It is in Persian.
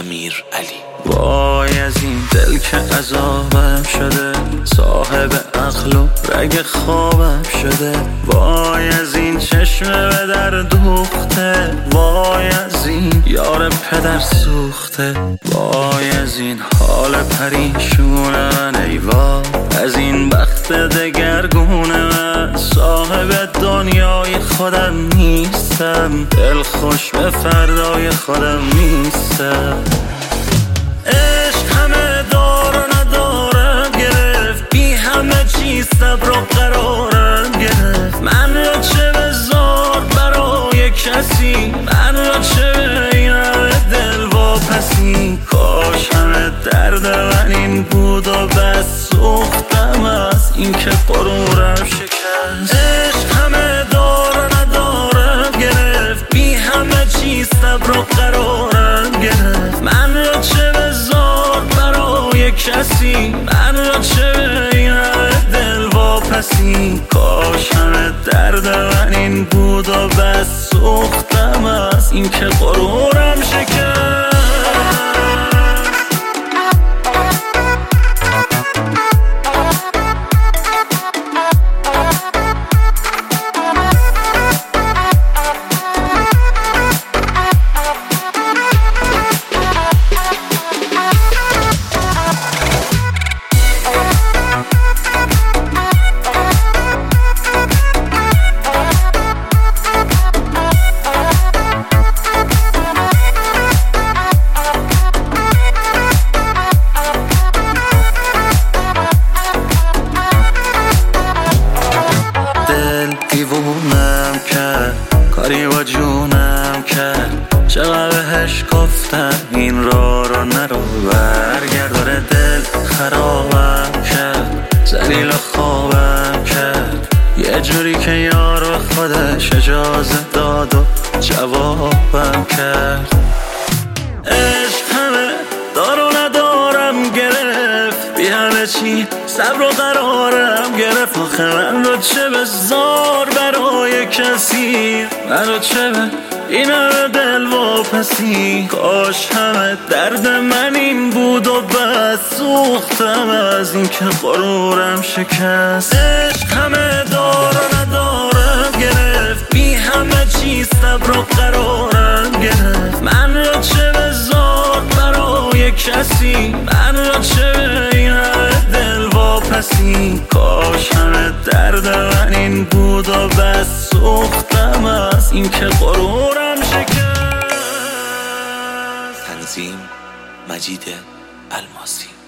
امیر علی. وای از این دل که عذابم شده، صاحب عقل و رگ خوابم شده. وای از این چشم به در دوخته، وای از این یار پدر سوخته. وای از این حال پریشون من، ای وای از این بخت دگرگون من. صاحب دنیای خودم نیستم، دل خوش به فردای خودم نیستم. عشق همه دار و ندارم گرفت، بی همه چیز صبر و قرارم گرفت. من را چه بذار برای کسی، من را چه به این همه دل واپسی. کاش همه درد من این بود و بس، سوختم از این که غرورم شکست. عشق همه دار و ندارم گرفت، بی همه چیز صبر و قرارم گرفت. من را چه بذار برای کسی، من را چه به این همه دل واپسی. کاش همه درد من این بود و بس، سوختم از این که غرورم شکست. دیوونم کرد، کاری با جونم کرد. چقدر بهش گفتم این را نرو، برگرداره دل خرابم کرد. ذلیل و خوابم کرد، یه جوری که یار به خودش اجازه داد و جوابم کرد. عشق همه دار و ندارم گرفت، بی همه چی صبر و قرارم گرفت. آخه من رو چه بذار برای کسی، من رو چه به این همه دل واپسی. کاش همه درد من این بود و بس، سوختم از این که غرورم شکست. عشق همه دار و ندارم گرفت، بی همه چیز صبر و قرارم گرفت. من رو چه بذار برای کسی، من رو چه به این همه دل واپسی. کاش همه درد من این بود و بس، سوختم از این که غرورم شکست. تنظیم مجید الماسی.